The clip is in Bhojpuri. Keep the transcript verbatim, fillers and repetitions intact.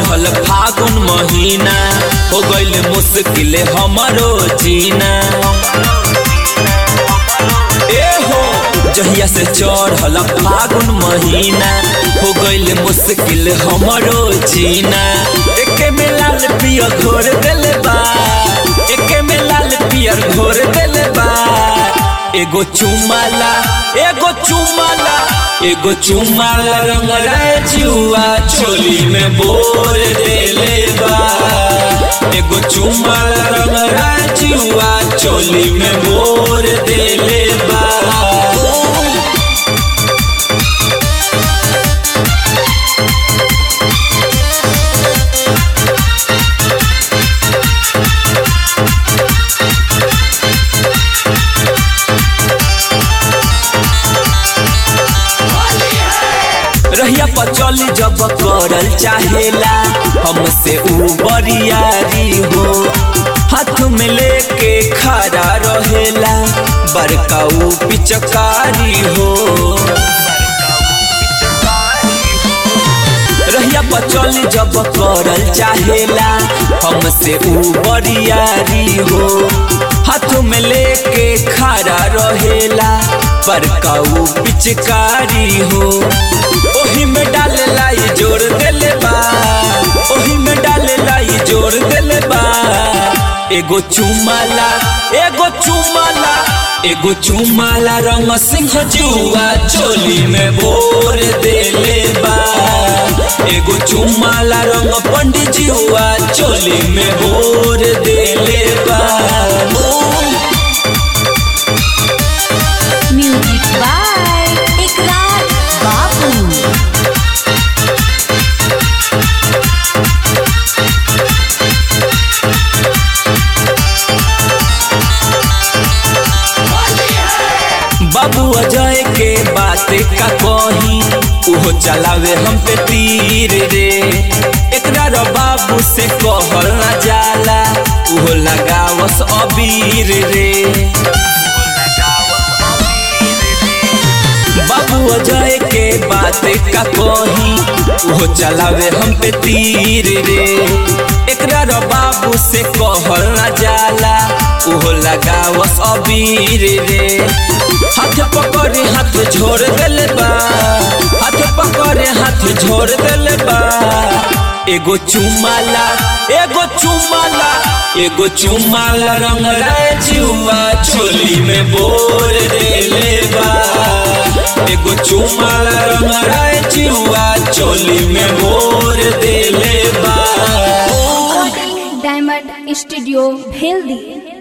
चढ़ल फागुन महीना हो गइल मुश्किल हमरो जीना। ए हो जहिया से चढ़ल फागुन महीना हो गइल मुश्किल हमरो जीना। एके में लाल पियर घोर देले बा, एके में लाल पियर घोर देले बा। एगो चुमाला एगो चुमाला एगो चुमाला रंग जुआ चोली में बोल देले बा। एगो चुमाला रंग जुआ चोली में बोल देले बा। रहिया पर चली जब करल चाहेला हमसे ऊ बरियारी हो। हाथ में लेके खड़ा रहेला बड़का ऊ पिचकारी हो। रहिया पर चली जब करल चाहेला हमसे ऊ बरियारी हो। हाथ में लेके खड़ा रहेला बड़का ऊ पिचकारी हो। ओही में डाले लाई जोर देले बा, ओही में डाले लाई जोर देले बा। एगो चुमाला एगो चुमाला एगो चुमाला रंग सिंह जुआ चोली में बोर देले बा। एगो चुमाला रंग पंडित जुआ चोली में बोर देले बा। म्यूजिक बाय इकरार बाबू। बाबू अजय के बात का कही उहो चलावे हम पे तीर रे। एकरा बाबू से कहल ना जाला उहो लगावस अबीर रे। बाबू अजय के बात का कही उहो चलावे हम पे तीर रे। एकरा बाबू से कहल ना जाला उहो लगावस अबीर रे। हाथ पकड़े हाथ झोर देले बा, हाथ पकड़े हाथ झोर देले बा। एगो चुमाला एगो चुमाला एगो चुमाला रंग जुआ चोली में बोल देले बा। एगो चुमाला रंग जुआ चोली में बोल देले बा। डायमंड स्टूडियो भेल दिए।